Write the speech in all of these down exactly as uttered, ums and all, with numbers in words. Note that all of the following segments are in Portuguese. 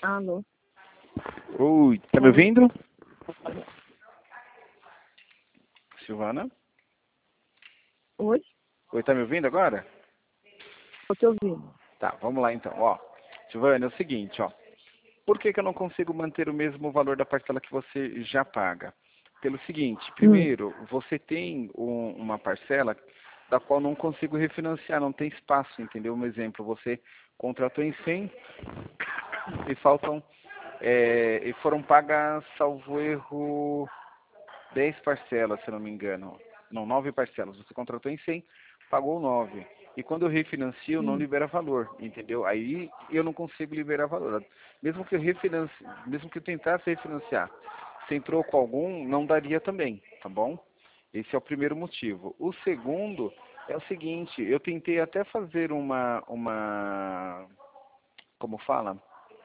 Alô? Oi, tá me ouvindo? Silvana? Oi? Oi, tá me ouvindo agora? Tô te ouvindo. Tá, vamos lá então. Ó, Silvana, é o seguinte, ó. Por que que eu não consigo manter o mesmo valor da parcela que você já paga? Pelo seguinte, Hum. primeiro, você tem um- uma parcela da qual não consigo refinanciar, não tem espaço, entendeu? Um exemplo, você contratou em cem e faltam, é, e foram pagas, salvo erro, dez parcelas, se não me engano. Não, nove parcelas. Você contratou em cem, pagou nove. E quando eu refinancio, não Hum. libera valor, entendeu? Aí eu não consigo liberar valor. Mesmo que eu refinancie, mesmo que eu tentasse refinanciar, sem troco algum, não daria também, tá bom? Esse é o primeiro motivo. O segundo é o seguinte, eu tentei até fazer uma, uma, como fala?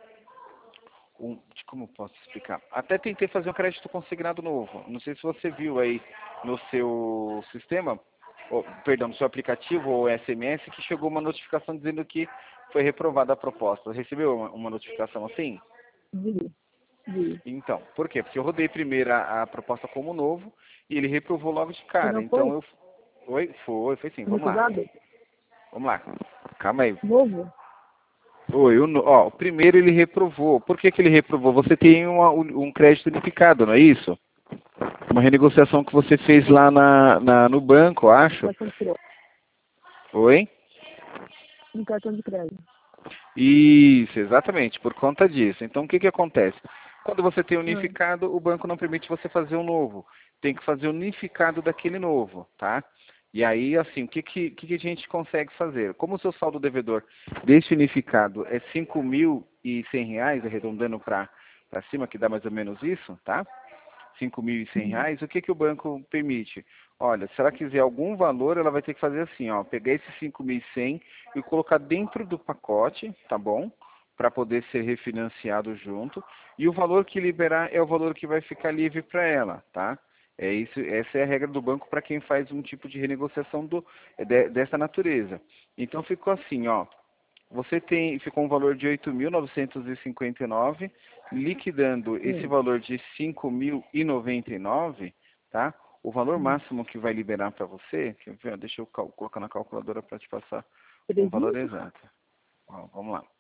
Um, como eu posso explicar? Até tentei fazer um crédito consignado novo. Não sei se você viu aí no seu sistema, ou, perdão, no seu aplicativo ou S M S, que chegou uma notificação dizendo que foi reprovada a proposta. Recebeu uma, uma notificação assim? Vi. Vi. Então, por quê? Porque eu rodei primeiro a, a proposta como novo e ele reprovou logo de E cara. não Então foi? eu. Oi? Foi, foi sim. Foi Vamos lá. recusado? Vamos lá. Calma aí. Novo? Oi, o, no- ó, o primeiro ele reprovou. Por que que ele reprovou? Você tem uma- um um crédito unificado, não é isso? Uma renegociação que você fez lá na, na- no banco, eu acho. Cartão de crédito. Oi? Um cartão de crédito. Isso, exatamente, por conta disso. Então, o que que acontece? Quando você tem Hum. unificado, o banco não permite você fazer um novo. Tem que fazer unificado daquele novo, tá? E aí, assim, o que que, que que a gente consegue fazer? Como o seu saldo devedor desse unificado é cinco mil e cem reais, arredondando para para cima, que dá mais ou menos isso, tá? cinco mil e cem Hum. reais, o que que o banco permite? Olha, se ela quiser algum valor, ela vai ter que fazer assim, ó, pegar esses cinco mil e cem e colocar dentro do pacote, tá bom? Para poder ser refinanciado junto. E o valor que liberar é o valor que vai ficar livre para ela, tá? É isso, essa é a regra do banco para quem faz um tipo de renegociação do, de, dessa natureza. Então ficou assim, ó. Você tem, ficou um valor de oito mil novecentos e cinquenta e nove, liquidando esse Hum. valor de cinco mil e noventa e nove, tá? O valor Hum. máximo que vai liberar para você, quer ver? Deixa eu cal- colocar na calculadora para te passar um valor Três mil? exato. Ó, vamos lá.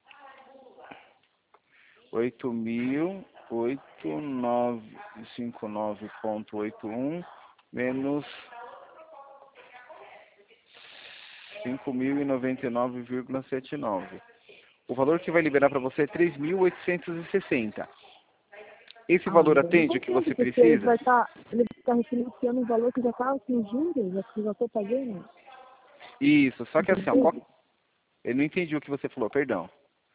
oito mil oitocentos e cinquenta e nove vírgula oitenta e um menos cinco mil e noventa e nove vírgula setenta e nove. O valor que vai liberar para você é três mil oitocentos e sessenta. Esse Ah, valor então não atende o que você compensa, porque ele precisa? vai estar. Ele vai estar refinanciando um valor que já está com juros, já que eu já estou pagando. Isso, só que assim, ó, qual- Entendeu? eu não entendi o que você falou, perdão.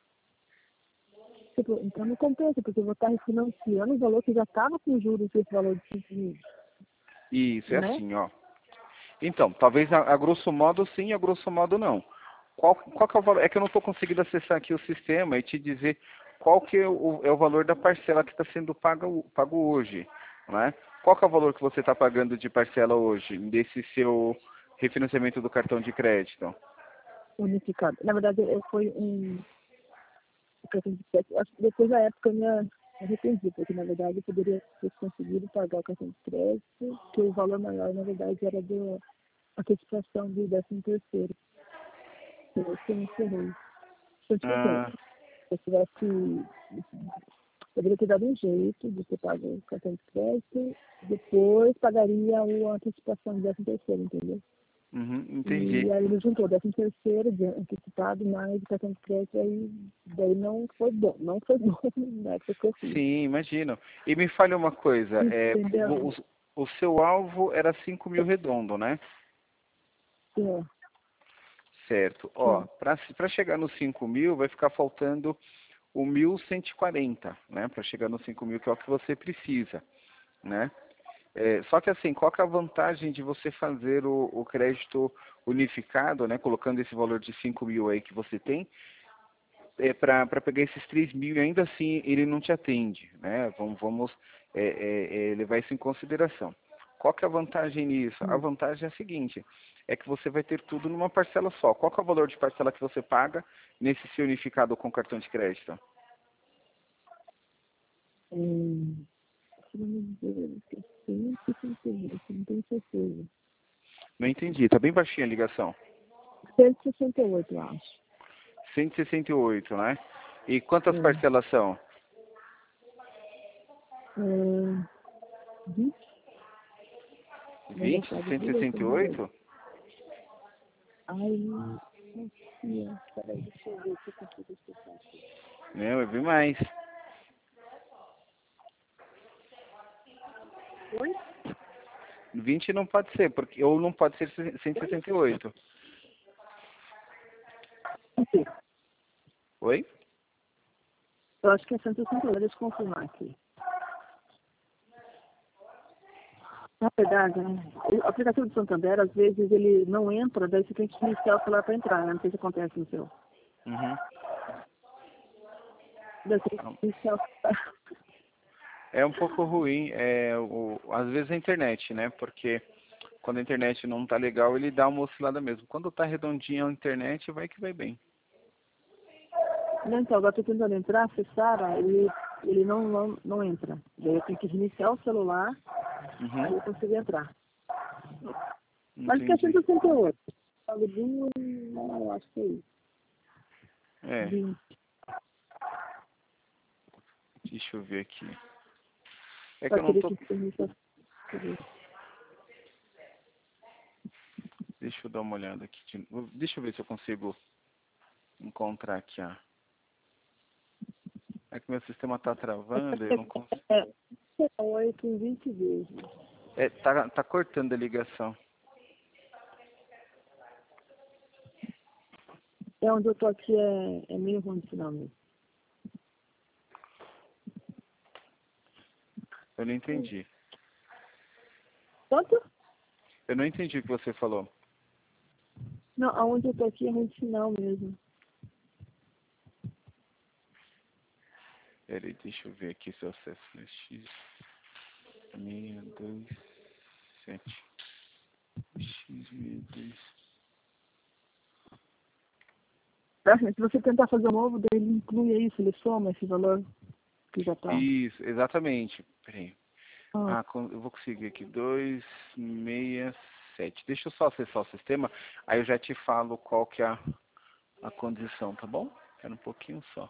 Tipo, então não compensa, porque eu vou estar refinanciando um valor que já estava com juros esse valor de cinco mil, Isso, é né? assim, ó. Então, talvez a, a grosso modo sim, a grosso modo não. Qual, qual que é o valor? É que eu não estou conseguindo acessar aqui o sistema e te dizer qual que é o, é o valor da parcela que está sendo paga, pago hoje, né? Qual que é o valor que você está pagando de parcela hoje, desse seu refinanciamento do cartão de crédito? Unificado. Na verdade, eu foi um cartão de crédito. Acho que depois da época eu me arrependi, porque na verdade eu poderia ter conseguido pagar o cartão de crédito, que o valor maior, na verdade, era do, a antecipação do décimo terceiro. Eu que eu me ferrei. Se eu tivesse, Ah, se eu tivesse, poderia ter dado um jeito de ter pago o cartão de crédito, depois pagaria a antecipação do décimo terceiro, entendeu? uhum, entendi. E aí ele juntou décimo terceiro, de antecipado, mais o cartão de crédito, aí daí não foi bom, não foi bom na época que eu fiz. Sim, imagino. E me fale uma coisa, é, Entendeu? o, o seu alvo era cinco mil redondo, né? É, Certo. Ó, sim. para chegar nos cinco mil, vai ficar faltando o mil cento e quarenta, né? Para chegar nos cinco mil, que é o que você precisa, né? É, só que assim, qual que é a vantagem de você fazer o, o crédito unificado, né? Colocando esse valor de cinco mil aí que você tem, é, para pegar esses três mil e ainda assim ele não te atende, né? Vamos, vamos é, é, é, levar isso em consideração. Qual que é a vantagem nisso? A Hum. vantagem é a seguinte, é que você vai ter tudo numa parcela só. Qual que é o valor de parcela que você paga nesse seu unificado com cartão de crédito? Hum, se não me engano, acho que é cento e sessenta e oito, não tenho certeza. Não entendi, tá bem baixinha a ligação. cento e sessenta e oito, eu acho. cento e sessenta e oito, né? E quantas É. parcelas são? É, vinte? Não deve vinte? estar de cento e direito, sessenta e não deve. oito? Ai, não tinha. Peraí, deixa eu ver se eu consigo explicar aqui. Não, é bem mais. Oi? vinte não pode ser, porque ou não pode ser cento e sessenta e oito. Oi? Eu acho que é cento e sessenta e oito, deixa eu confirmar aqui. Na verdade, né, o aplicativo do Santander, às vezes, ele não entra, daí você tem que iniciar o celular para entrar, né? Não sei se acontece no seu. Uhum. Daí você tem que iniciar o celular. É um pouco ruim, é, o, às vezes a internet, né? Porque quando a internet não tá legal, ele dá uma oscilada mesmo. Quando tá redondinha a internet, vai que vai bem. Não, então, agora estou tentando entrar, acessar, ele, ele não, não, não entra. Daí eu tenho que reiniciar o celular, Uhum. aí eu consigo entrar. Mas que é Entendi. cento e sessenta e oito. Falo de um, eu acho que é isso. É, vinte. deixa eu ver aqui. É que Só eu não teria tô. que reiniciar. Deixa eu ver. Deixa eu dar uma olhada aqui. de- Deixa eu ver se eu consigo encontrar aqui, ó. É que meu sistema tá travando, eu não consigo. É, oito em vinte vezes. É, tá, tá cortando a ligação. É onde eu tô aqui, é, é meio ruim de sinal mesmo. Eu não entendi. Quanto? Eu não entendi o que você falou. Não, aonde eu tô aqui é ruim de sinal mesmo. Peraí, deixa eu ver aqui se eu acesso no X seis dois sete. X seis dois. Tá, se você tentar fazer um novo, daí ele inclui isso, ele soma esse valor que já tá. Isso, exatamente. Peraí. Ah, Ah, con- eu vou conseguir aqui. dois seis sete. Deixa eu só acessar o sistema, aí eu já te falo qual que é a, a condição, tá bom? Espera um pouquinho só.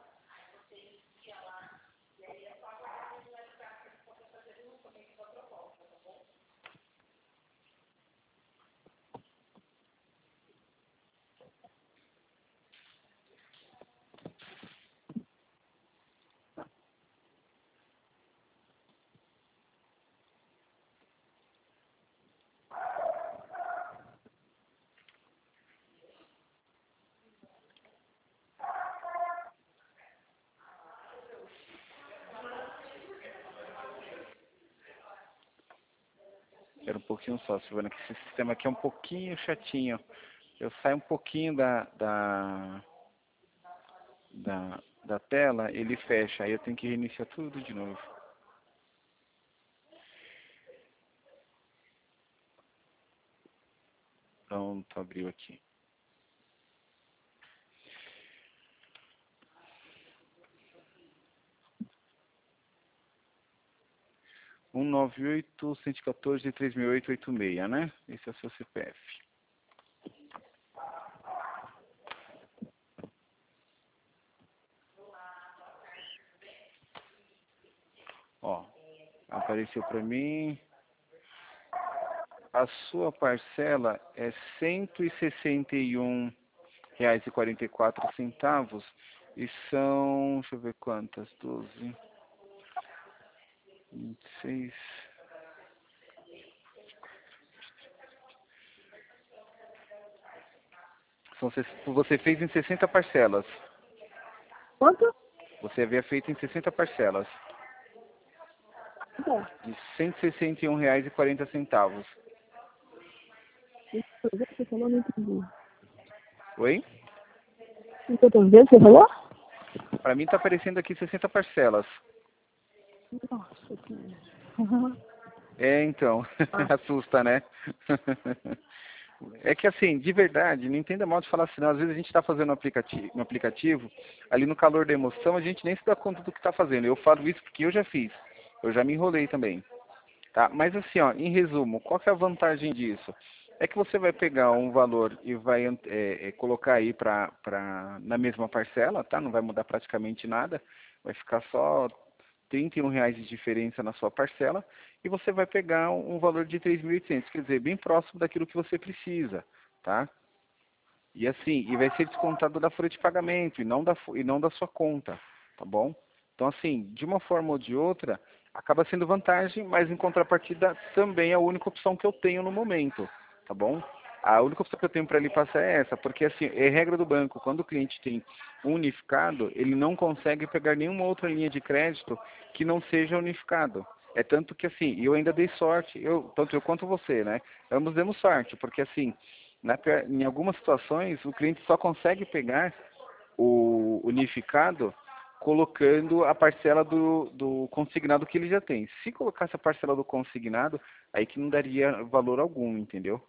Espera um pouquinho só, Silvana, que esse sistema aqui é um pouquinho chatinho. Eu saio um pouquinho da, da, da, da tela, ele fecha, aí eu tenho que reiniciar tudo de novo. Pronto, abriu aqui. um nove oito, cento e quatorze, três mil oitocentos e oitenta e seis, né? Esse é o seu C P F. Ó, apareceu para mim. A sua parcela é cento e sessenta e um reais e quarenta e quatro centavos e são, deixa eu ver quantas, doze, vinte e seis. São, ses- você fez em sessenta parcelas. quanto? Você havia feito em sessenta parcelas Tá. de cento e sessenta e um reais e quarenta centavos. Você falou, não entendi. Oi? Quantas vezes você falou? Para mim está aparecendo aqui sessenta parcelas. Nossa, cara. É, então, Ah, assusta, né? É que assim, de verdade, não entenda mal de falar assim, não. Às vezes a gente está fazendo um aplicativo, um aplicativo, ali no calor da emoção, a gente nem se dá conta do que está fazendo. Eu falo isso porque eu já fiz. Eu já me enrolei também. Tá? Mas assim, ó, em resumo, qual que é a vantagem disso? É que você vai pegar um valor e vai é, é, colocar aí pra, pra, na mesma parcela, tá? Não vai mudar praticamente nada. Vai ficar só trinta e um reais de diferença na sua parcela e você vai pegar um, um valor de três mil e oitocentos, quer dizer, bem próximo daquilo que você precisa, tá? E assim, e vai ser descontado da folha de pagamento e não da, e não da sua conta, tá bom? Então assim, de uma forma ou de outra, acaba sendo vantagem, mas em contrapartida também é a única opção que eu tenho no momento, tá bom? A única opção que eu tenho para ele passar é essa, porque assim, é regra do banco, quando o cliente tem um unificado, ele não consegue pegar nenhuma outra linha de crédito que não seja unificado. É tanto que assim, eu ainda dei sorte, eu, tanto eu quanto você, né? Ambos demos sorte, porque assim, na, em algumas situações, o cliente só consegue pegar o unificado colocando a parcela do, do consignado que ele já tem. Se colocasse a parcela do consignado, aí que não daria valor algum, entendeu?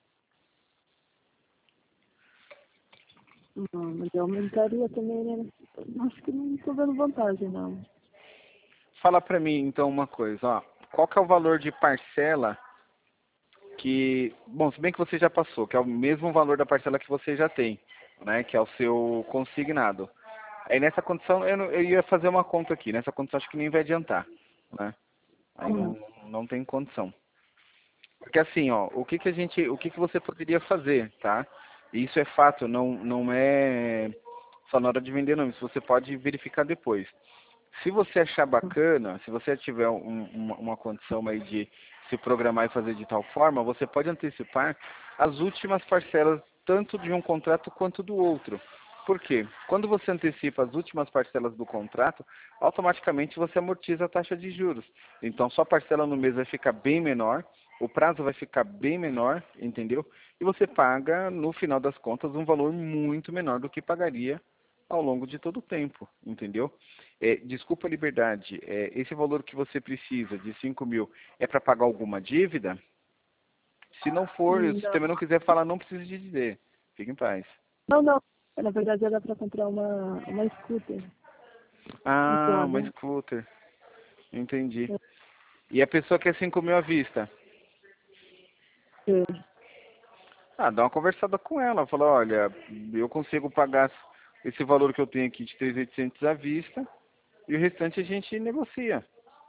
Não, mas eu aumentaria também, né? Acho que não estou vendo vantagem, não. Fala pra mim, então, uma coisa, ó. Qual que é o valor de parcela que... Bom, se bem que você já passou, que é o mesmo valor da parcela que você já tem, né? Que é o seu consignado. Aí nessa condição, eu, não, eu ia fazer uma conta aqui. Nessa condição acho que nem vai adiantar, né? Aí Hum. não, não tem condição. Porque assim, ó, o que que a gente, o que que você poderia fazer, tá? E isso é fato, não, não é só na hora de vender não, isso você pode verificar depois. Se você achar bacana, se você tiver um, uma, uma condição aí de se programar e fazer de tal forma, você pode antecipar as últimas parcelas, tanto de um contrato quanto do outro. Por quê? Quando você antecipa as últimas parcelas do contrato, automaticamente você amortiza a taxa de juros. Então, sua parcela no mês vai ficar bem menor, o prazo vai ficar bem menor, entendeu? E você paga, no final das contas, um valor muito menor do que pagaria ao longo de todo o tempo, entendeu? É, desculpa a liberdade, é, esse valor que você precisa de cinco mil é para pagar alguma dívida? Se não for, se Não, também não quiser falar, não precisa de dizer. Fique em paz. não, não. Na verdade era para comprar uma, uma scooter. Ah, Então, uma né? scooter. Entendi. E a pessoa quer cinco mil à vista? É, Ah, dá uma conversada com ela. Fala, olha, eu consigo pagar esse valor que eu tenho aqui de três mil e oitocentos à vista e o restante a gente negocia.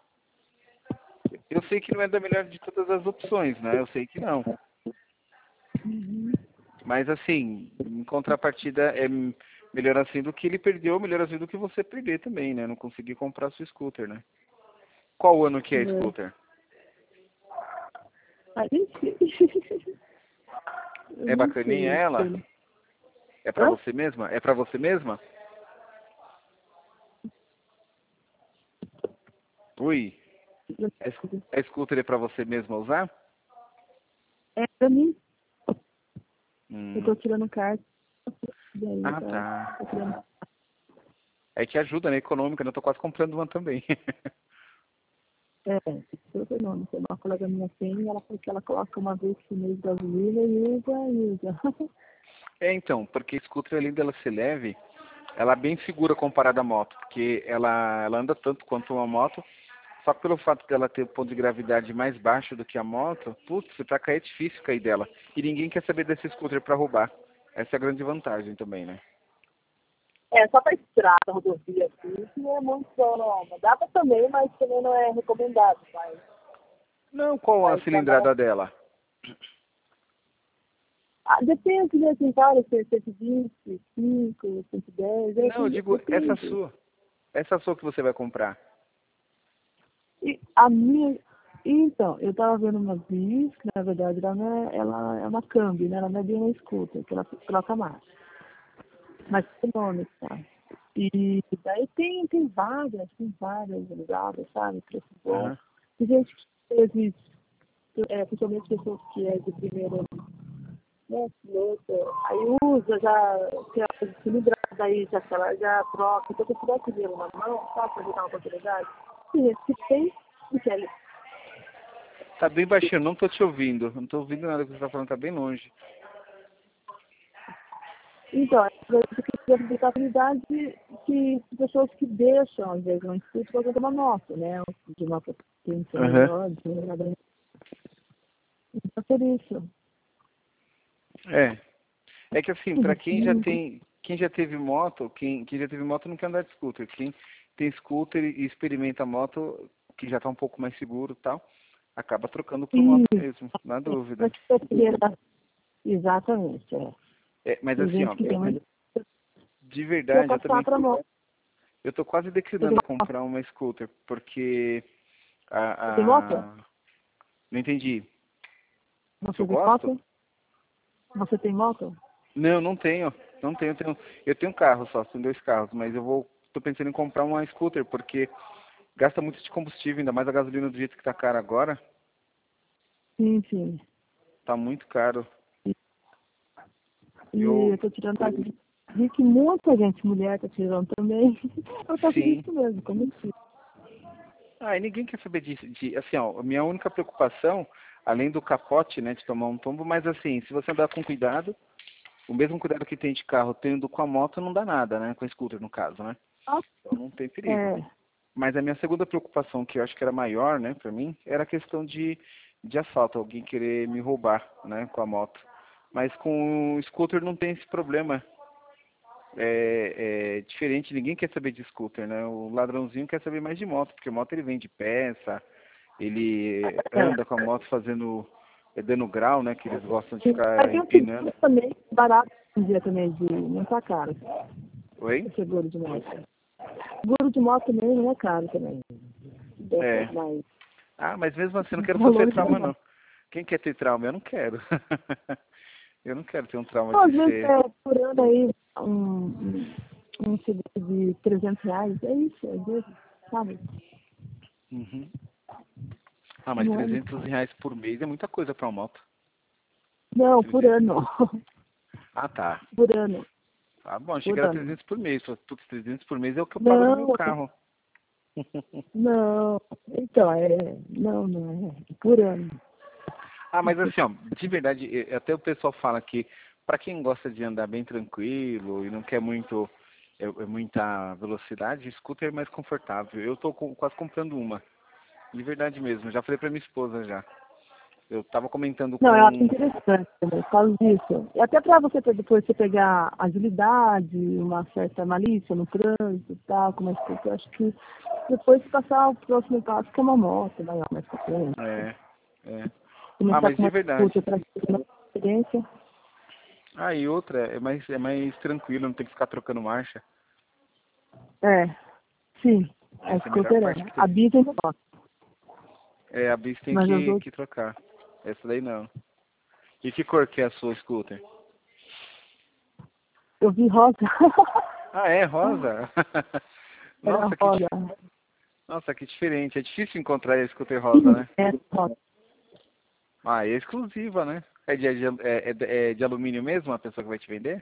Eu sei que não é da melhor de todas as opções, né? Eu sei que não. Mas assim, em contrapartida é melhor assim do que ele perdeu, melhor assim do que você perder também, né? Não conseguir comprar sua scooter, né? Qual ano que é a é. scooter? A gente... Eu É não bacaninha sei. ela? Pelo... É pra Hã? você mesma? É pra você mesma? Ui, a scooter é pra você mesma usar? É pra mim. Eu tô Hum. tirando carta. E aí, Ah, tá, tá. tô tirando. É que ajuda, né? Econômica, né? Eu tô quase comprando uma também. É, super nome. Tem uma colega minha tem, ela falou que ela coloca uma vez por mês gasolina e usa e usa. É, então, porque a scooter, além dela ser leve, ela é bem segura comparada à moto, porque ela, ela anda tanto quanto uma moto, só que pelo fato dela ter o ponto de gravidade mais baixo do que a moto, putz, pra cair é difícil cair dela. E ninguém quer saber desse scooter pra roubar. Essa é a grande vantagem também, né? É, só pra estrada, rodovia, assim, isso não é muito bom, não. Mas dá pra também, mas também não é recomendado. Mas, Não, qual a mas pra cilindrada dela? ah, depende, né? Tem várias, tem cento e vinte, cinco, cento e dez, é, Não, eu assim, digo essa depende. sua. Essa sua que você vai comprar. E a minha. Então, eu tava vendo uma bis, que na verdade ela, não é, ela é uma Kombi, né? Ela não é bem uma scooter, que ela troca marcha. Mas econômica, tá? E daí tem, tem várias, tem várias ligadas, sabe? Preço bom. Aham. Tem gente que teve, é, principalmente pessoas que é de primeiro, né, piloto, aí usa, já tem a cilindrada aí, já que ela já troca. Então, se eu tiver com dinheiro na mão, sabe, pra dar uma oportunidade, tem gente que tem, e quer. Tá bem baixinho, não tô te ouvindo. Não tô ouvindo nada que você tá falando, tá bem longe. Então, eu queria aproveitar a oportunidade que pessoas que deixam, às vezes, um instituto para ter uma moto, né? De uma potência Aham. melhor, de uma grande. Então, por isso. É. É que assim, para quem já Uhum. tem, quem já teve moto, quem, quem já teve moto não quer andar de scooter. Quem tem scooter e experimenta a moto, que já está um pouco mais seguro e tal, acaba trocando por moto E mesmo, na para dúvida. que você queira. Exatamente, é. É, mas Tem assim, gente ó, que tem uma de quer verdade, eu passar também, para moto. eu tô quase Você tem declinando moto? comprar uma scooter, porque Você tem moto? a, a... Não entendi. Se eu Você tem gosto? moto? Você tem moto? Não, não tenho. Não tenho, tenho. Eu tenho um carro só, tenho dois carros, mas eu vou. Tô pensando em comprar uma scooter, porque gasta muito de combustível, ainda mais a gasolina do jeito que tá cara agora. Sim, sim. Tá muito caro. E Eu. eu tô tirando táxi. Vi que muita gente, mulher, tá tirando também. Eu tô Sim. isso mesmo, como se. Ah, e ninguém quer saber disso. De, assim, ó, a minha única preocupação, além do capote, né, de tomar um tombo, mas assim, se você andar com cuidado, o mesmo cuidado que tem de carro tendo com a moto, não dá nada, né? Com a scooter, no caso, né? Então não tem perigo. É, Mas a minha segunda preocupação, que eu acho que era maior, né, pra mim, era a questão de, de assalto, alguém querer me roubar, né, com a moto. Mas com o scooter não tem esse problema. É, é diferente, ninguém quer saber de scooter, né? O ladrãozinho quer saber mais de moto, porque moto ele vende peça, ele é. anda com a moto fazendo, é, dando grau, né, que eles gostam de Mas ficar tem um empinando. seguro também, barato um dia também, de não tá caro. Oi? O seguro de moto. Seguro de moto também não é caro também. É. Dessas mais Ah, mas mesmo assim, eu não quero sofrer valores trauma, não. não. Quem quer ter trauma? Eu não quero. Eu não quero ter um trauma Então, de às vezes, ser. é, por ano aí, um, um, um seguro de trezentos reais, é isso, às vezes, sabe? Uhum. Ah, mas No ano. trezentos reais por mês é muita coisa pra uma moto. Não, por trezentos. ano. Ah, tá. Por ano. Ah, bom, achei que Por era ano. trezentos por mês. Falei, putz, trezentos por mês é o que eu pago no meu Não, carro. não. Então, é. Não, não é. Por ano. Ah, mas assim, ó, de verdade, eh, até o pessoal fala que pra quem gosta de andar bem tranquilo e não quer muito, é, é muita velocidade, scooter é mais confortável. Eu tô com- quase comprando uma. De verdade mesmo, já falei pra minha esposa já. Eu tava comentando Não, eu acho com. interessante também, por causa disso. E até para você ter- depois você pegar agilidade, uma certa malícia no trânsito e tal, como é que eu acho que depois se passar o próximo passo, que é uma moto maior, mais potente. É, é. Ah, Começar mas com de uma verdade. disputa para ter uma experiência. Ah, e outra, é mais, é mais tranquilo, não tem que ficar trocando marcha. É, sim, a Essa é a melhor scooter é. parte que A tem. bis ainda gosto, É, a bis tem mas as que, outras, que trocar. Essa daí não. E que cor que é a sua scooter? eu vi rosa. Ah, é, rosa? Era Nossa, que, rosa. dif- nossa, que diferente. É difícil encontrar a scooter rosa, Sim, né? é rosa. Ah, é exclusiva, né? É de, é, é, é de alumínio mesmo, a pessoa que vai te vender?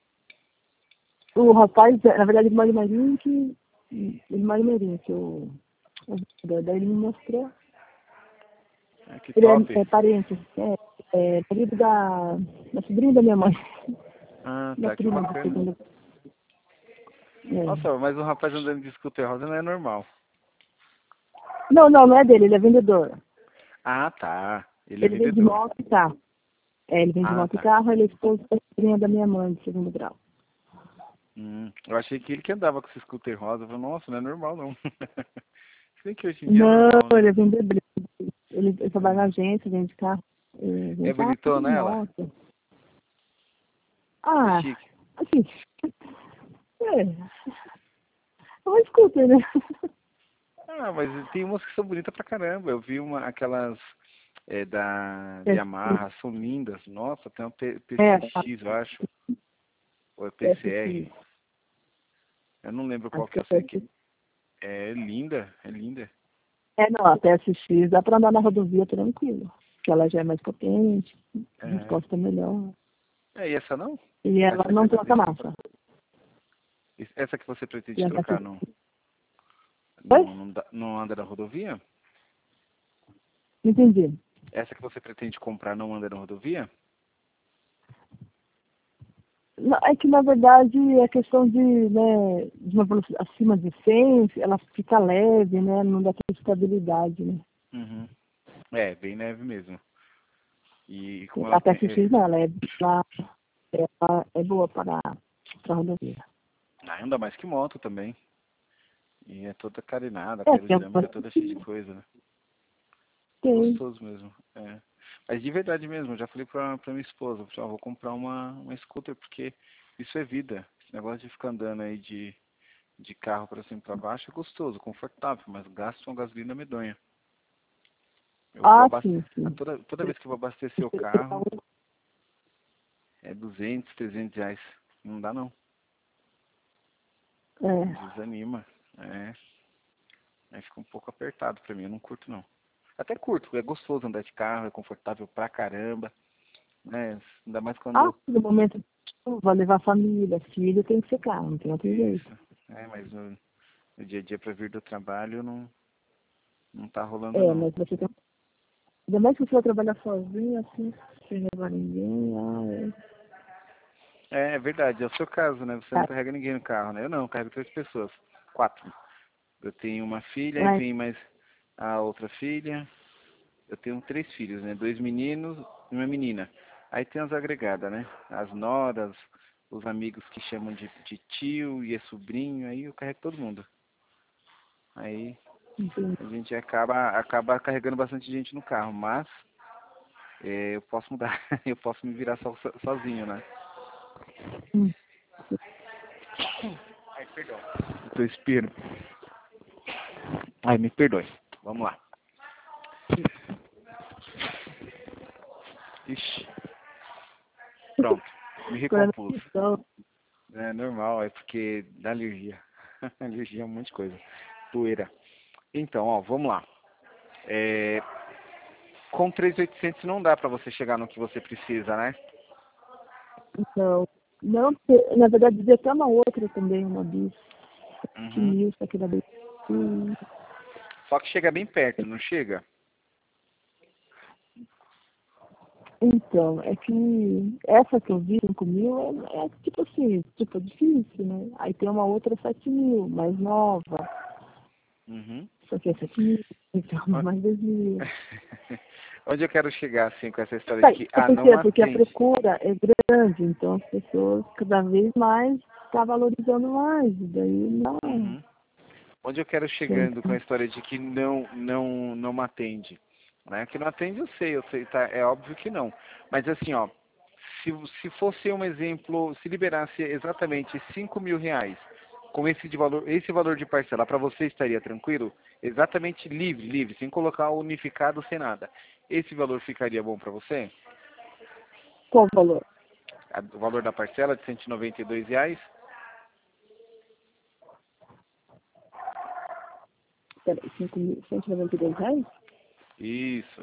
O rapaz, na verdade, ele mora em Marinho, que ele mora em Marinho, que o, o daí ele me mostrou. Ah, que Ele top. é, é parente, é, é marido da, da sobrinha da minha mãe, Ah, da tá, que prima do bacana. segundo. É. Nossa, mas um rapaz andando de scooter rosa não é normal. Não, não, não é dele, ele é vendedor. Ah, tá. Ele é Ele vende vendedor. moto e carro. É, ele vende Ah, moto e tá. carro, ele é esposo da sobrinha da minha mãe, de segundo grau. Hum, eu achei que ele que andava com esse scooter rosa. Eu falei, nossa, não é normal não. Se bem que hoje em dia é Não, normal, né? ele é vendedor. Ele, ele trabalha na É, agência, vende carro, é, é vende carro bonitona e ela? moto. É Ah, chique. assim, é, é uma scooter, né? Ah, mas tem umas que são bonitas pra caramba. Eu vi uma, aquelas é, da de É, Yamaha, são lindas. Nossa, tem uma P- é, PCX, eu acho. Ou é P S X, P C R. Eu não lembro qual acho que que eu é sei que P S X. é linda, é linda. É, não, a P S X dá pra andar na rodovia tranquilo, porque ela já é mais potente, É, resposta melhor, é, e essa não? e ela Essa que não você troca pretende massa. comprar? Essa que você E pretende a trocar P S X. não, Oi? não, não, dá- não anda na rodovia? Não entendi. Essa que você pretende comprar não anda na rodovia? Não, é que, na verdade, é questão de, né, de uma velocidade acima de cem, ela fica leve, né? Não dá tanta estabilidade, né? Uhum. É, bem leve mesmo. E como ela Até tem... F X não, ela é, ela, ela é boa para, para rodovia. Ah, anda mais que moto também. E é toda carenada, É, tem aerodinâmica, algumas toda cheia de que coisa, né? tem. Gostoso mesmo, é. Mas de verdade mesmo, eu já falei pra, pra minha esposa, eu falei, ó, vou comprar uma, uma scooter, porque isso é vida. Esse negócio de ficar andando aí de, de carro pra cima e pra baixo é gostoso, confortável, mas gasta uma gasolina medonha. Eu vou Ah, abastecer, sim, sim. toda, toda vez que eu vou abastecer o carro, é duzentos, trezentos reais. Não dá não, É. desanima, é. Aí fica um pouco apertado pra mim, eu não curto não. Até curto, é gostoso andar de carro, é confortável pra caramba, né? Ainda mais Ah, quando... no momento de chuva, levar família, filho, tem que ser carro, não tem outro jeito. Isso, é, mas no, no dia a dia pra vir do trabalho não, não tá rolando É, não. mas você tem. Ainda mais que você vai trabalhar sozinho, assim, sem levar ninguém, ah, É, é verdade, é o seu caso, né? Você é. não carrega ninguém no carro, né? Eu não, eu carrego três pessoas, quatro. Eu tenho uma filha, aí Mas, vem mais a outra filha. Eu tenho três filhos, né? Dois meninos e uma menina. Aí tem as agregadas, né? As noras, os amigos que chamam de, de tio e é sobrinho, aí eu carrego todo mundo. Aí enfim, a gente acaba, acaba carregando bastante gente no carro, mas é, eu posso mudar, eu posso me virar so, so- sozinho, né? hum, Ai, perdão. Eu tô espirro. Ai, me perdoe. Vamos lá. Ixi, pronto. Me quando recompus. então, É normal, é porque dá alergia. Alergia é um monte de coisa. Poeira. Então, ó, vamos lá. É, com três mil e oitocentos não dá pra você chegar no que você precisa, né? então, não, te- na verdade, devia ter uma outra também, uma bis, sete Uhum. mil, só que era bem. Hum, Só que chega bem perto, não chega? Então, é que essa que eu vi, cinco mil, é, é tipo assim, tipo, difícil, né? Aí tem uma outra sete mil, mais nova, Uhum. só que é sete mil, então Ó- mais dois mil. Onde eu quero chegar, assim, com essa história de Sabe que, ah, por não quê? Porque a atende. procura é grande, então as pessoas cada vez mais estão valorizando mais, e daí não. Uhum. Onde eu quero chegando com a história de que não, não, não atende. Né? Que não atende, eu sei, eu sei, tá? É óbvio que não. Mas assim, ó, se, se fosse um exemplo, se liberasse exatamente cinco mil reais com esse, de valor, esse valor de parcela, para você estaria tranquilo? Exatamente livre, livre, sem colocar unificado, sem nada. Esse valor ficaria bom para você? Qual o valor? A- O valor da parcela de cento e noventa e dois reais? Peraí, cinco mil cento e noventa e dois reais? Isso.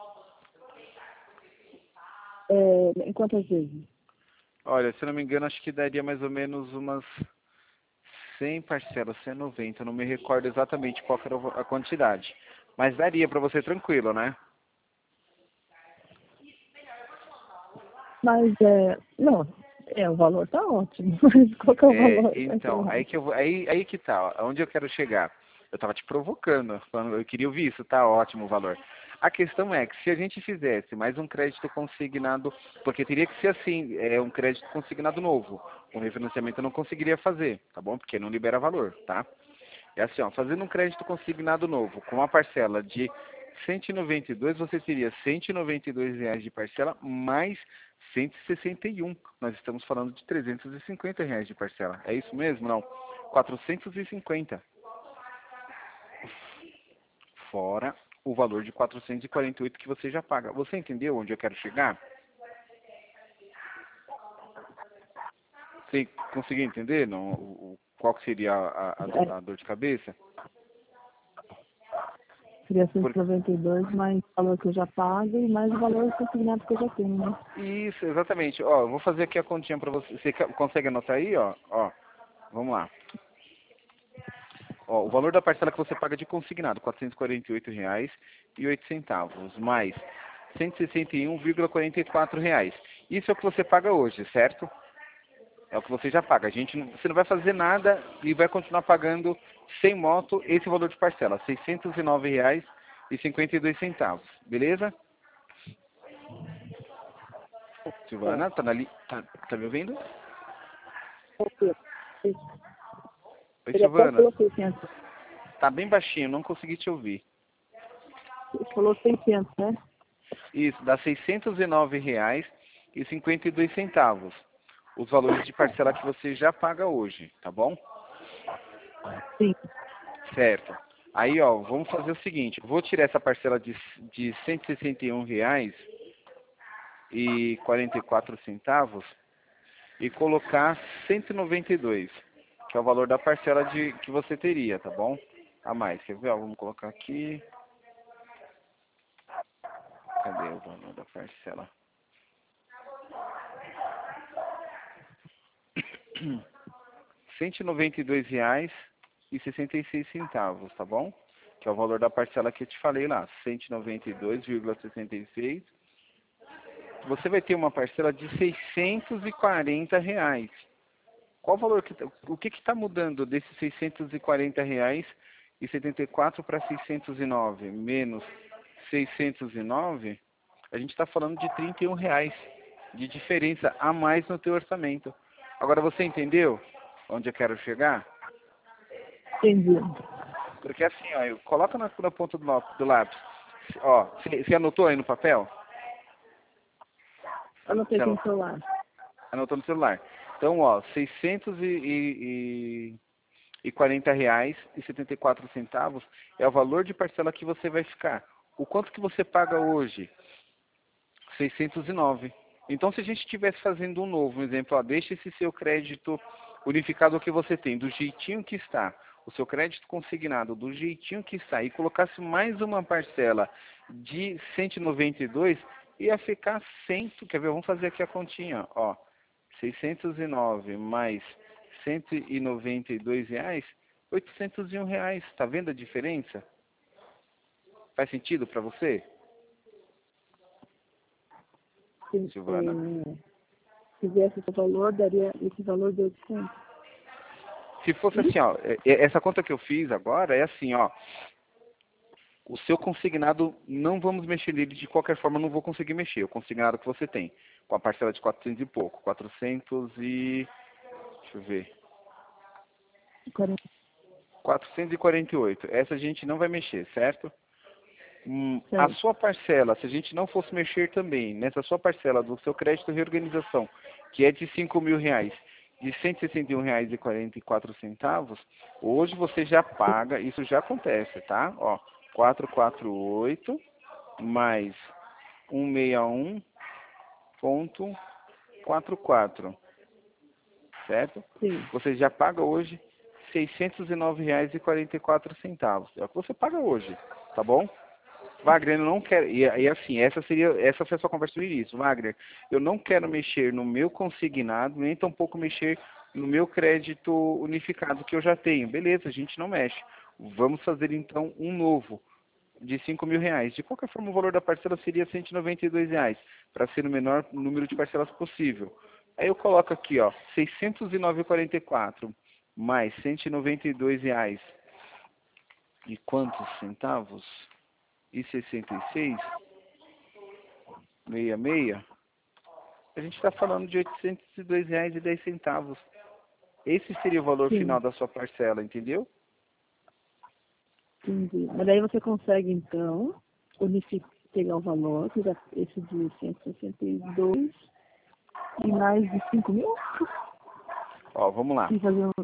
É, em quantas vezes? Olha, se eu não me engano, acho que daria mais ou menos umas cem parcelas, cento e noventa, eu não me recordo exatamente qual que era a quantidade. Mas daria para você tranquilo, né? Mas, é, não, é, o valor tá ótimo, mas qual que é o É, valor então, daquela? aí que eu vou, aí, aí que tá, ó, onde eu quero chegar. Eu tava te provocando, falando, eu queria ouvir isso, tá ótimo o valor. A questão é que se a gente fizesse mais um crédito consignado, porque teria que ser assim, é um crédito consignado novo. Um refinanciamento eu não conseguiria fazer, tá bom? Porque não libera valor, tá? É assim, ó, fazendo um crédito consignado novo, com uma parcela de cento e noventa e dois, você teria cento e noventa e dois reais de parcela mais cento e sessenta e um. Nós estamos falando de trezentos e cinquenta reais de parcela. É isso mesmo? Não. quatrocentos e cinquenta. Fora o valor de quatrocentos e quarenta e oito que você já paga. Você entendeu onde eu quero chegar? Você conseguiu entender não, o, o- qual que seria a, a, É, a dor de cabeça? seria cento Por- e noventa e dois mais o valor que eu já pago e mais o valor consignado que eu já tenho, né? Isso, exatamente. Ó, eu vou fazer aqui a continha para você. Você ca- consegue anotar aí, ó? Ó, vamos lá. Ó, o valor da parcela que você paga de consignado, quatrocentos e quarenta e oito reais e oito centavos, mais cento e sessenta e um vírgula quarenta e quatro reais. Isso é o que você paga hoje, certo? É o que você já paga. A gente não, você não vai fazer nada e vai continuar pagando sem moto esse valor de parcela, seiscentos e nove reais e cinquenta e dois centavos. Beleza? É. Silvana, tá, na li... tá, tá me ouvindo? Ok. Oi, Ele até Silvana. falou seiscentos. Tá bem baixinho, não consegui te ouvir. Ele falou seiscentos, né? Isso, dá seiscentos e nove reais e cinquenta e dois centavos. Os valores de parcela que você já paga hoje, tá bom? Sim. Certo. Aí, ó, vamos fazer o seguinte. Eu vou tirar essa parcela de, de cento e sessenta e um reais e quarenta e quatro centavos e colocar cento e noventa e dois, que é o valor da parcela de, que você teria, tá bom? A mais. Quer ver? Ó, vamos colocar aqui. Cadê o valor da parcela? cento e noventa e dois reais e sessenta e seis centavos, tá bom? Que é o valor da parcela que eu te falei lá, cento e noventa e dois vírgula sessenta e seis. Você vai ter uma parcela de seiscentos e quarenta reais. Qual o valor que o que está mudando desses seiscentos e quarenta reais e setenta e quatro para seiscentos e nove menos seiscentos e nove? A gente está falando de trinta e um reais de diferença a mais no teu orçamento. Agora você entendeu onde eu quero chegar? Entendi. Porque assim, ó, eu coloca na, na ponta do, lá- do lápis. Ó, você você anotou aí no papel? Anotei Você aqui ano- no celular. anotou no celular. Então, ó, seiscentos e quarenta reais e setenta e quatro centavos é o valor de parcela que você vai ficar. O quanto que você paga hoje? seiscentos e nove. Então, se a gente estivesse fazendo um novo, um exemplo, ó, deixa esse seu crédito unificado que você tem, do jeitinho que está, o seu crédito consignado do jeitinho que está, e colocasse mais uma parcela de cento e noventa e dois, ia ficar cem, quer ver, vamos fazer aqui a continha, ó, seiscentos e nove mais cento e noventa e dois reais, oitocentos e um reais, tá vendo a diferença? Faz sentido para você, Se, Silvana? é, se tivesse esse valor, daria esse valor de oitocentos. Se fosse assim, ó, é- é- essa conta que eu fiz agora é assim, ó, o seu consignado, não vamos mexer nele de qualquer forma, eu não vou conseguir mexer, o consignado que você tem, com a parcela de quatrocentos e pouco, quatrocentos e, deixa eu ver, quarenta. quatrocentos e quarenta e oito, essa a gente não vai mexer, certo? Hum, a Certo. sua parcela, se a gente não fosse mexer também, nessa sua parcela do seu crédito reorganização, que é de cinco mil reais, de cento e sessenta e um reais e quarenta e quatro centavos, hoje você já paga, isso já acontece, tá? Ó, quatrocentos e quarenta e oito mais cento e sessenta e um ponto quarenta e quatro, certo? Sim. Você já paga hoje seiscentos e nove reais e quarenta e quatro centavos. É o que você paga hoje, tá bom? Wagner, eu não quero. E, e assim, essa seria, essa foi a sua conversa no início. Wagner, eu não quero mexer no meu consignado, nem tampouco mexer no meu crédito unificado que eu já tenho. Beleza, a gente não mexe. Vamos fazer então um novo de cinco mil reais. De qualquer forma, o valor da parcela seria cento e noventa e dois reais, para ser o menor número de parcelas possível. Aí eu coloco aqui, ó, seiscentos e nove reais e quarenta e quatro mais cento e noventa e dois reais e quantos centavos? E sessenta e seis, meia meia, a gente está falando de oitocentos e dois reais e dez centavos. Esse seria o valor Sim. final da sua parcela, entendeu? Entendi. Mas daí você consegue, então, unificar, pegar o valor, pegar esse de cento e sessenta e dois e mais de cinco mil Ó, vamos lá. e fazer um.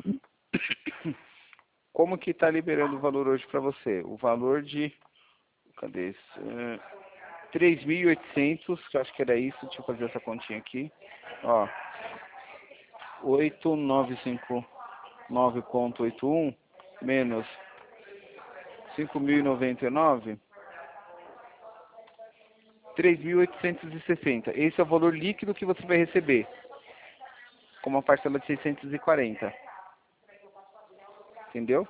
Como que está liberando o valor hoje para você? O valor de, cadê isso? É, três mil e oitocentos, que eu acho que era isso, deixa eu fazer essa continha aqui. Ó, oito mil novecentos e cinquenta e nove vírgula oitenta e um menos cinco mil e noventa e nove, três mil oitocentos e sessenta. Esse é o valor líquido que você vai receber, com uma parcela de seiscentos e quarenta. Entendeu?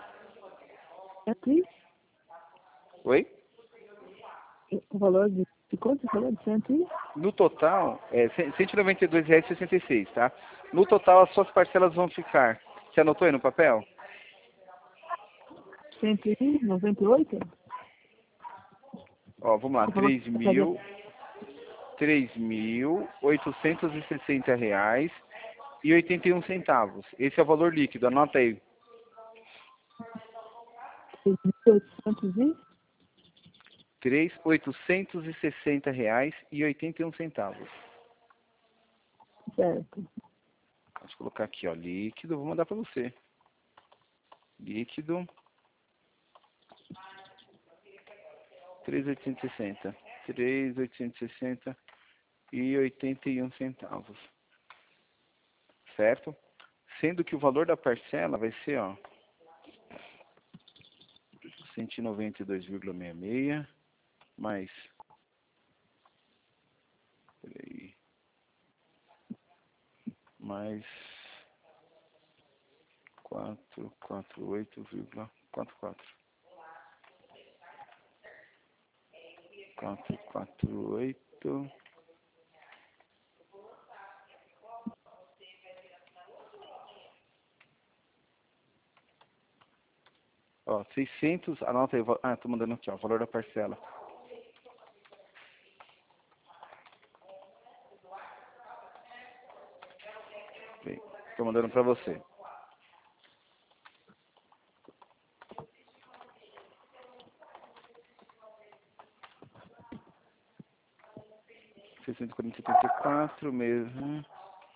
Aqui, Oi? o valor de De quanto você falou? De cento e... No total, é cento e noventa e dois reais e sessenta e seis, tá? No total, as suas parcelas vão ficar... Você anotou aí no papel? cento e noventa e oito? Ó, vamos lá, Você falou três que pega mil, três mil oitocentos e sessenta reais e oitenta e um centavos. Esse é o valor líquido, anota aí. três mil oitocentos e... três mil oitocentos e sessenta reais e oitenta e um centavos. Certo. Deixa eu colocar aqui, ó, líquido, vou mandar para você. Líquido. três mil oitocentos e sessenta. três mil oitocentos e sessenta e oitenta e um centavos. Certo? Sendo que o valor da parcela vai ser, ó, cento e noventa e dois vírgula sessenta e seis mais... Peraí. Mais quatrocentos e quarenta e oito vírgula quarenta e quatro. quatrocentos e quarenta e oito. Ó, seiscentos, anota aí, ah, tô mandando aqui, ó, valor da parcela. Bem, tô mandando para você. seiscentos e quarenta e oitenta e quatro mesmo.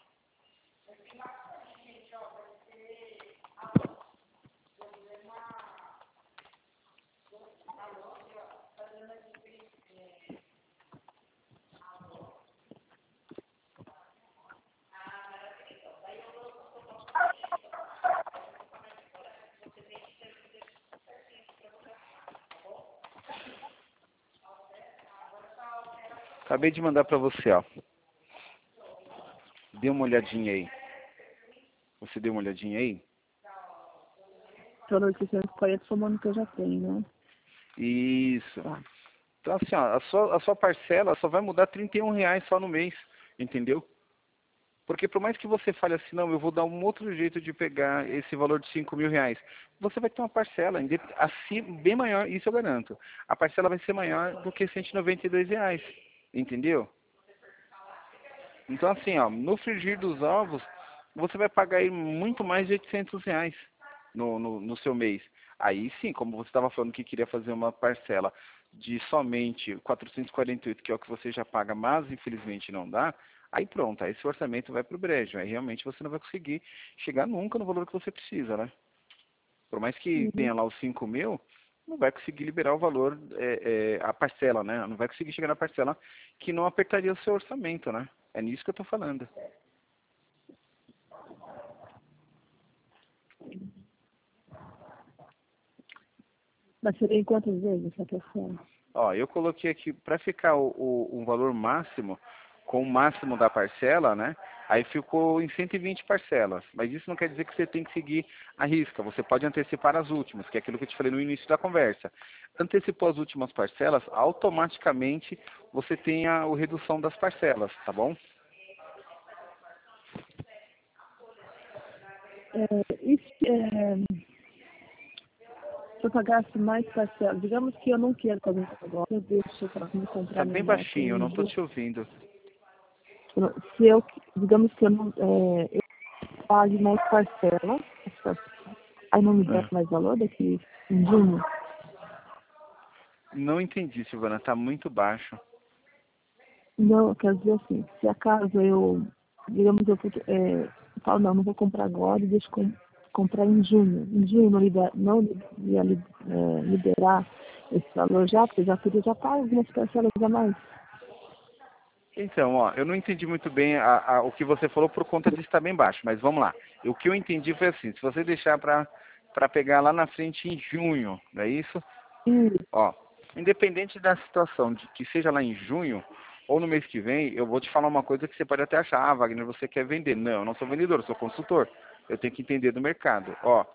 Acabei de mandar para você, ó. Dê uma olhadinha aí. Você deu uma olhadinha aí? Falou que seiscentos e quarenta somando que eu já tenho, né? Isso. Tá. Então, assim, ó, a sua, a sua parcela só vai mudar trinta e um reais só no mês, entendeu? Porque por mais que você fale assim, não, eu vou dar um outro jeito de pegar esse valor de cinco mil reais, você vai ter uma parcela assim, bem maior, isso eu garanto. A parcela vai ser maior do que cento e noventa e dois reais, entendeu? Então, assim, ó, no frigir dos ovos, você vai pagar aí muito mais de oitocentos reais no, no, no seu mês. Aí sim, como você estava falando que queria fazer uma parcela de somente quatrocentos e quarenta e oito, que é o que você já paga, mas infelizmente não dá, aí pronto, aí esse orçamento vai para o brejo. Aí realmente você não vai conseguir chegar nunca no valor que você precisa, né? Por mais que Uhum. tenha lá os cinco mil, não vai conseguir liberar o valor, é, é, a parcela, né? Não vai conseguir chegar na parcela que não apertaria o seu orçamento, né? É nisso que eu estou falando. Mas seria em quantas vezes essa questão? Ó, eu coloquei aqui, para ficar o, o, um valor máximo, com o máximo da parcela, né? Aí ficou em cento e vinte parcelas. Mas isso não quer dizer que você tem que seguir a risca. Você pode antecipar as últimas, que é aquilo que eu te falei no início da conversa. Antecipou as últimas parcelas, automaticamente você tem a, a redução das parcelas, tá bom? É, e se, é, se eu pagasse mais parcelas, digamos que eu não quero fazer isso agora, eu deixo para me Tá comprar minha bem moto baixinho, eu em não tô julho. te ouvindo. Se eu, digamos que eu não, é, eu pague mais parcelas, aí não me dá É. mais valor daqui em junho. Não entendi, Silvana, tá muito baixo. Não, quer dizer assim, se acaso eu, digamos, eu, fui- é, eu falo, não, não vou comprar agora e deixo com, comprar em junho. Em junho não, liber, não ia li- é, liberar esse valor já, porque eu já podia já pagar algumas parcelas a mais. Então, ó, eu não entendi muito bem a, a, o que você falou por conta de estar bem baixo, mas vamos lá. O que eu entendi foi assim, se você deixar para para pegar lá na frente em junho, não é isso? E, Ó, independente da situação, de que seja lá em junho ou no mês que vem, eu vou te falar uma coisa que você pode até achar, ah, Wagner, você quer vender. Não, eu não sou vendedor, eu sou consultor. Eu tenho que entender do mercado. Ó,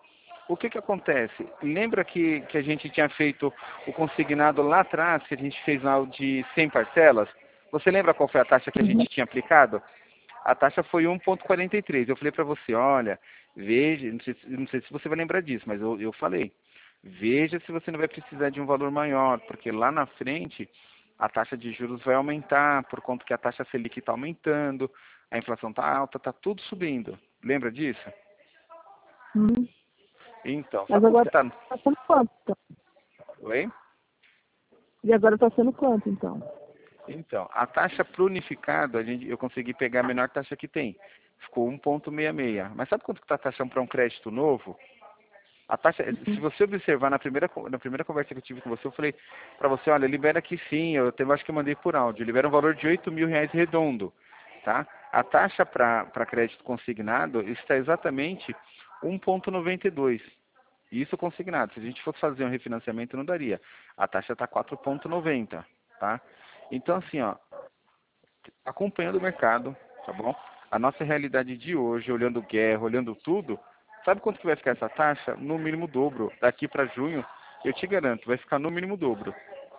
O que que acontece? Lembra que, que a gente tinha feito o consignado lá atrás, que a gente fez lá o de cem parcelas? Você lembra qual foi a taxa que a gente tinha aplicado? A taxa foi um vírgula quarenta e três. Eu falei para você, olha, veja, não sei, não sei se você vai lembrar disso, mas eu, eu falei, veja se você não vai precisar de um valor maior, porque lá na frente a taxa de juros vai aumentar, por conta que a taxa Selic está aumentando, a inflação está alta, está tudo subindo. Lembra disso? Uhum. Então, Mas sabe quanto que agora está? está sendo quanto, então? Oi? E agora está sendo quanto, então? Então, a taxa para unificado, a gente, eu consegui pegar a menor taxa que tem. Ficou um vírgula sessenta e seis. Mas sabe quanto que está a taxa para um crédito novo? A taxa, se você observar na primeira, na primeira conversa que eu tive com você, eu falei para você, olha, libera aqui sim, eu até acho que eu mandei por áudio, libera um valor de oito mil reais redondo, tá? A taxa para crédito consignado está exatamente um vírgula noventa e dois. Isso consignado. Se a gente fosse fazer um refinanciamento, não daria. A taxa está quatro vírgula noventa, tá? Então, assim, ó, acompanhando o mercado, tá bom? A nossa realidade de hoje, olhando guerra, olhando tudo, sabe quanto que vai ficar essa taxa? No mínimo dobro. Daqui para junho, eu te garanto, vai ficar no mínimo dobro.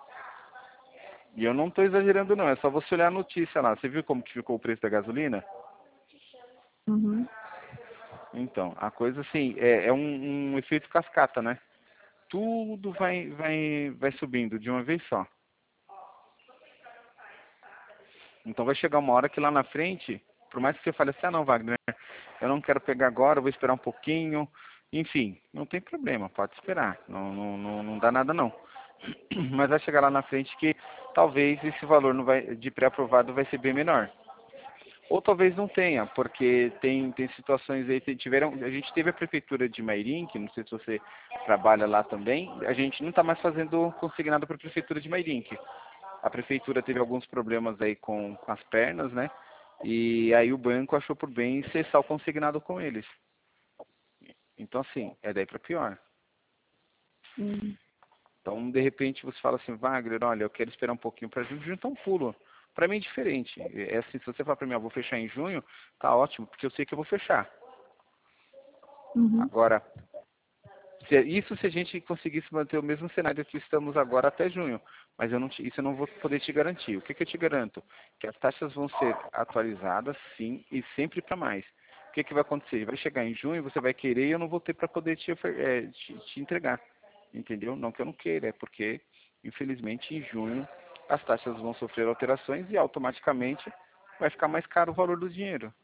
E eu não estou exagerando não, é só você olhar a notícia lá. Você viu como que ficou o preço da gasolina? Uhum. Então, a coisa assim, é, é um, um efeito cascata, né? Tudo vai, vai, vai subindo de uma vez só. Então vai chegar uma hora que lá na frente, por mais que você fale assim, ah não, Wagner, eu não quero pegar agora, eu vou esperar um pouquinho. Enfim, não tem problema, pode esperar. Não, não, não, não dá nada não. Mas vai chegar lá na frente que talvez esse valor não vai, de pré-aprovado vai ser bem menor. Ou talvez não tenha, porque tem, tem situações aí, tiveram, a gente teve a prefeitura de Mairim, que não sei se você trabalha lá também, a gente não está mais fazendo consignado para a prefeitura de Mairim. A prefeitura teve alguns problemas aí com, com as pernas, né? E aí o banco achou por bem cessar o consignado com eles. Então, assim, é daí para pior. Uhum. Então, de repente, você fala assim, Wagner, olha, eu quero esperar um pouquinho para junho, juntar um pulo. Para mim é diferente. É assim, se você falar para mim, eu vou fechar em junho, tá ótimo, porque eu sei que eu vou fechar. Uhum. Agora, se, isso se a gente conseguisse manter o mesmo cenário que estamos agora até junho. Mas eu não te, isso eu não vou poder te garantir. O que, que eu te garanto? Que as taxas vão ser atualizadas, sim, e sempre para mais. O que, que vai acontecer? Vai chegar em junho, você vai querer e eu não vou ter para poder te, é, te, te entregar. Entendeu? Não que eu não queira, é porque, infelizmente, em junho as taxas vão sofrer alterações e automaticamente vai ficar mais caro o valor do dinheiro.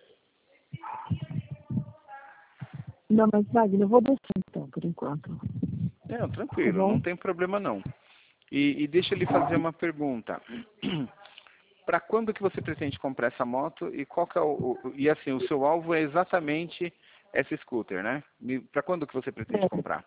Não, mas Wagner, eu vou deixar então, por enquanto. Não, Tá tranquilo, não bom? tem problema não. E, e deixa eu lhe fazer uma pergunta. Para quando que você pretende comprar essa moto e qual que é o, o e assim, o seu alvo é exatamente essa scooter, né? Para quando que você pretende É. comprar?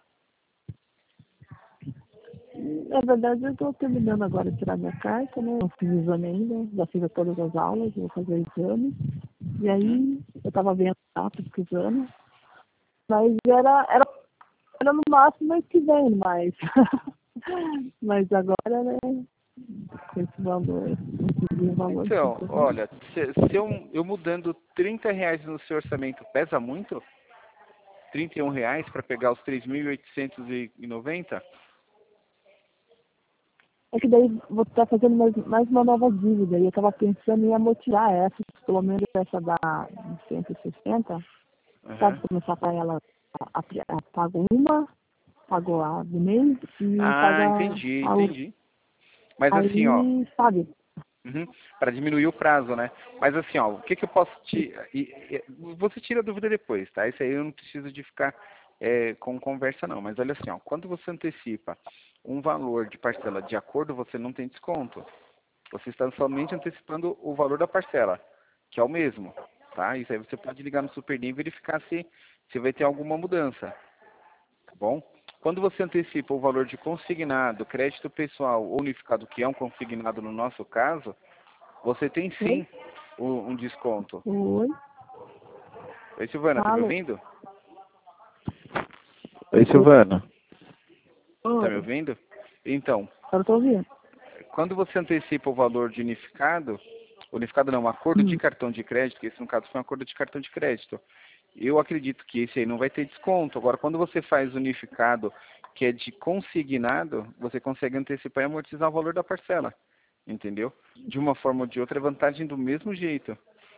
Na verdade, eu estou terminando agora de tirar minha carta, né? Não fiz exame ainda, já fiz todas as aulas, vou fazer o exame. E Uhum. aí, eu estava vendo, tá, pesquisando, mas era, era, era no máximo mês que vem, mas, mas agora, né, com esse valor, consegui um valor de Então, cinco reais. olha, se, se eu, eu mudando trinta reais no seu orçamento pesa muito? trinta e um reais para pegar os três mil oitocentos e noventa? É que daí vou estar fazendo mais, mais uma nova dívida, e eu estava pensando em amortizar essa, pelo menos essa da de cento e sessenta, sabe, Uhum. começar para ela, a, a, a, pago uma, pago a do mês e Ah, paga entendi, a outra. entendi. Mas assim, ó, Aí, sabe, uhum, para diminuir o prazo, né? Mas assim, ó, o que que eu posso te... e- e- você tira a dúvida depois, tá? Isso aí eu não preciso de ficar é, com conversa não. Mas olha assim, ó, quando você antecipa um valor de parcela de acordo, você não tem desconto. Você está somente antecipando o valor da parcela, que é o mesmo, tá? Isso aí você pode ligar no Superdim e verificar se, se vai ter alguma mudança, tá bom? Quando você antecipa o valor de consignado, crédito pessoal ou unificado, que é um consignado no nosso caso, você tem oi, sim um, um desconto. oi, Oi, Silvana, tá me falo, ouvindo? Oi, oi, Silvana, tá me oi, ouvindo? Então, eu estou ouvindo. quando você antecipa o valor de unificado, unificado não, um acordo de Hum, cartão de crédito, que esse no caso foi um acordo de cartão de crédito, eu acredito que esse aí não vai ter desconto. Agora, quando você faz unificado, que é de consignado, você consegue antecipar e amortizar o valor da parcela, entendeu? De uma forma ou de outra, é vantagem do mesmo jeito.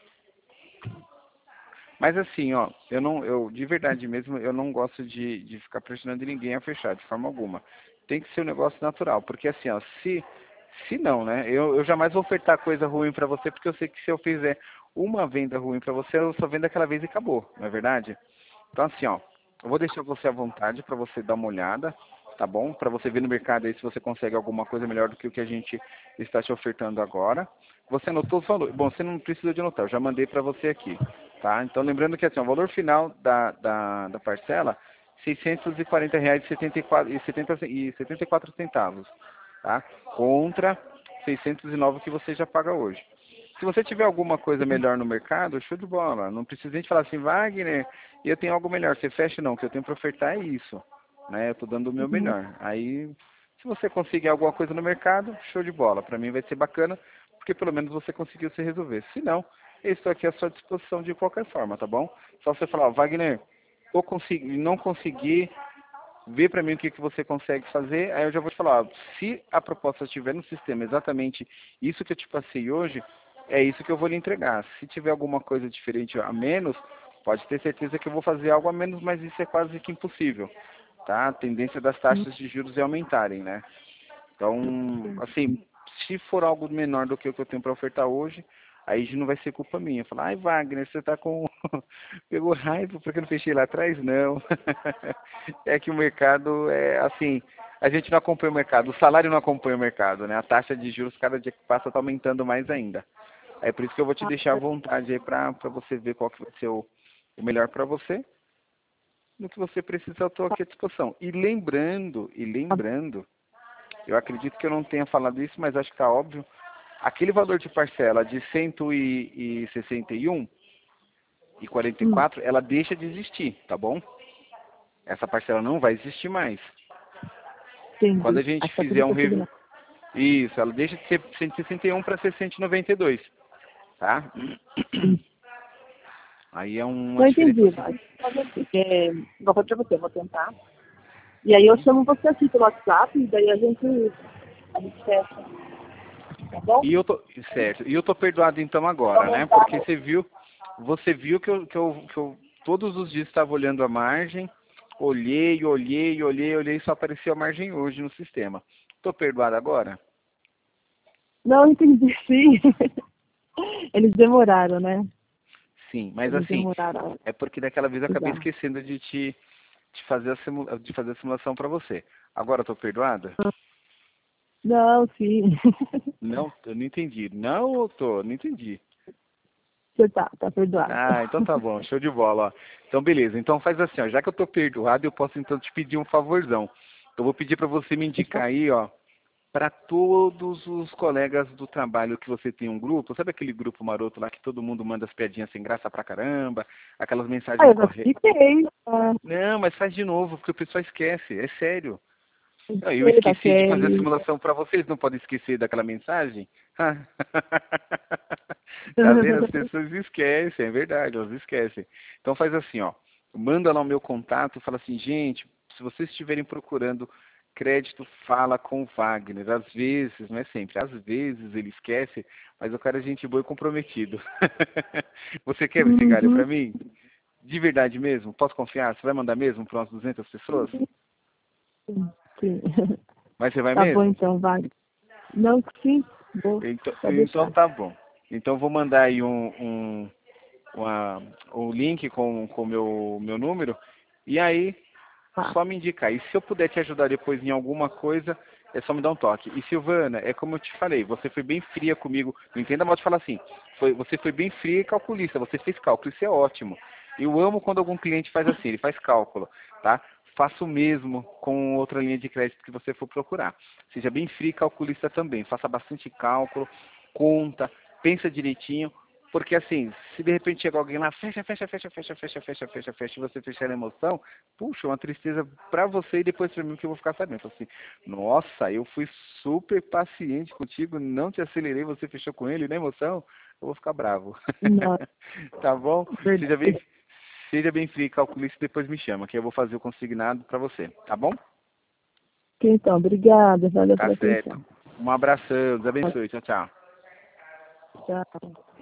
Mas assim, ó, eu não, eu de verdade mesmo, eu não gosto de, de ficar pressionando ninguém a fechar, de forma alguma. Tem que ser um negócio natural, porque assim, ó, se, se não, né, eu, eu jamais vou ofertar coisa ruim pra você, porque eu sei que se eu fizer uma venda ruim pra você, eu só vendo aquela vez e acabou, não é verdade? Então assim, ó, eu vou deixar você à vontade pra você dar uma olhada, tá bom? Pra você ver no mercado aí se você consegue alguma coisa melhor do que o que a gente está te ofertando agora. Você anotou os valores? Bom, você não precisa de anotar, eu já mandei pra você aqui. Tá? Então, lembrando que assim, o valor final da, da, da parcela, seiscentos e quarenta reais e setenta e quatro, e setenta, e setenta e quatro centavos, tá? Contra seiscentos e nove que você já paga hoje. Se você tiver alguma coisa melhor no mercado, show de bola. Não precisa nem falar assim, Wagner, eu tenho algo melhor. Você fecha, não. O que eu tenho para ofertar é isso. Né? Eu estou dando o meu Uhum. melhor. Aí, se você conseguir alguma coisa no mercado, show de bola. Para mim vai ser bacana, porque pelo menos você conseguiu se resolver. Se não, eu estou aqui à sua disposição de qualquer forma, tá bom? Só você falar, ó, Wagner, eu consegui, não consegui, vê para mim o que, que você consegue fazer, aí eu já vou te falar, ó, se a proposta estiver no sistema exatamente isso que eu te passei hoje, é isso que eu vou lhe entregar. Se tiver alguma coisa diferente a menos, pode ter certeza que eu vou fazer algo a menos, mas isso é quase que impossível, tá? A tendência das taxas de juros é aumentarem, né? Então, assim, se for algo menor do que o que eu tenho para ofertar hoje, aí já não vai ser culpa minha. Falar, ai Wagner, você tá com. Pegou raiva porque eu não fechei lá atrás? Não. É que o mercado é assim, a gente não acompanha o mercado, o salário não acompanha o mercado, né? A taxa de juros cada dia que passa está aumentando mais ainda. É por isso que eu vou te deixar à vontade aí para você ver qual que vai ser o, o melhor para você. No que você precisa, eu estou aqui à disposição. E lembrando, e lembrando, eu acredito que eu não tenha falado isso, mas acho que está óbvio. Aquele valor de parcela de cento e sessenta e um e quarenta e Hum, quatro, ela deixa de existir, tá bom? Essa parcela não vai existir mais. Quando entendi. a gente Acho que tá tudo fizer um consignado. review, isso, ela deixa de ser cento e sessenta e um para ser cento e noventa e dois, tá? Aí é uma Não diferença entendi, assim. mas fazer assim. É, igual foi pra você, eu vou tentar. E aí eu Uhum. chamo você aqui pelo WhatsApp e daí a gente, a gente fecha, tá bom? E eu tô, certo. E eu tô perdoado então Vou agora, né? aumentar. Porque você viu, você viu que eu, que eu, que eu todos os dias estava olhando a margem, olhei, olhei, olhei, olhei, só apareceu a margem hoje no sistema. Tô perdoado agora? Não entendi, sim. Eles demoraram, né? Sim, mas Eles assim, demoraram é porque daquela vez eu a acabei usar. esquecendo de te de fazer a, simula, de fazer a simulação para você. Agora eu tô perdoada? Não, sim. Não, eu não entendi. Não, eu tô, não entendi. Você tá, tá perdoado. Ah, então tá bom, show de bola, ó. Então beleza, então faz assim, ó, já que eu tô perdoado, eu posso então te pedir um favorzão. Eu vou pedir para você me indicar aí, ó, para todos os colegas do trabalho que você tem um grupo, sabe aquele grupo maroto lá que todo mundo manda as piadinhas sem graça pra caramba, aquelas Ah, mensagens eu já incorretas. expliquei. Ah, Não, mas faz de novo, porque o pessoal esquece, é sério. Não, eu expliquei pra esqueci de fazer a Kelly. simulação para vocês, não podem esquecer daquela mensagem? Tá vendo? As pessoas esquecem, é verdade, elas esquecem. Então faz assim, ó, manda lá o meu contato, fala assim, gente, se vocês estiverem procurando crédito, fala com o Wagner. Às vezes, não é sempre, às vezes ele esquece, mas o cara é gente boa e comprometido. Você quer esse galho Uhum. para mim? De verdade mesmo? Posso confiar? Você vai mandar mesmo para umas duzentas pessoas? Sim, sim. Mas você vai Tá bom mesmo? então, vai. Não, sim, vou. Então, Pode então deixar. tá bom. Então vou mandar aí um, um, uma, um link com o meu, meu número. E aí, Tá. só me indicar. E se eu puder te ajudar depois em alguma coisa, é só me dar um toque. E Silvana, é como eu te falei, você foi bem fria comigo. Não entenda mal de falar assim. Foi, você foi bem fria e calculista. Você fez cálculo. Isso é ótimo. Eu amo quando algum cliente faz assim, ele faz cálculo, tá? Faça o mesmo com outra linha de crédito que você for procurar. Seja bem frio e calculista também. Faça bastante cálculo, conta, pensa direitinho. Porque assim, se de repente chegar alguém lá, fecha, fecha, fecha, fecha, fecha, fecha, fecha, fecha, e você fechar a emoção, puxa, uma tristeza pra você e depois pra mim que eu vou ficar sabendo. Então, assim, nossa, eu fui super paciente contigo, não te acelerei, você fechou com ele na emoção, eu vou ficar bravo. Não, Tá bom? Seja bem, verdade. seja bem frio e calculista, depois me chama, que eu vou fazer o consignado para você, tá bom? Ok, então, obrigada. Valeu Tá pela certo. atenção. Um abração, Deus abençoe. Tchau, tchau. Tchau.